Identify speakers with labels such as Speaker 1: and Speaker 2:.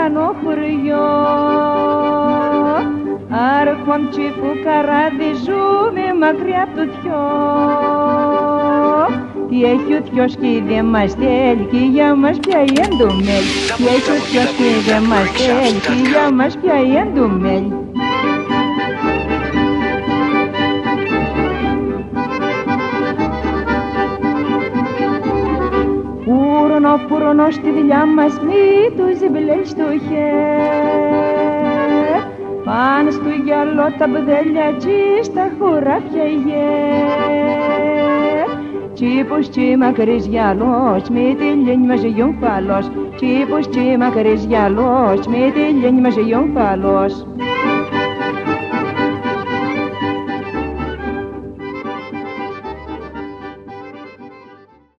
Speaker 1: ουρανό χωριό. Άρχον τσι φουκαράδι ζούμε μακριά απ' το θειό. Τι έχει ο θειός κι δεν μας θέλει κι για μας πια η εντομέλη. Τι έχει ο θειός κι δεν μας θέλει κι για μας πια η εντομέλη. Φουρνό στη δουλειά μας μη τους μπλέει στο χέρ. Πάνω στο γυαλό τα μπδέλια τσι στα χωράφια ηγέρ. Τσίπους τσι μακρύς γυαλός με τη λένη μας γιον φαλός. Τσίπους τσι μακρύς γυαλός με τη λένη μας γιον φαλός.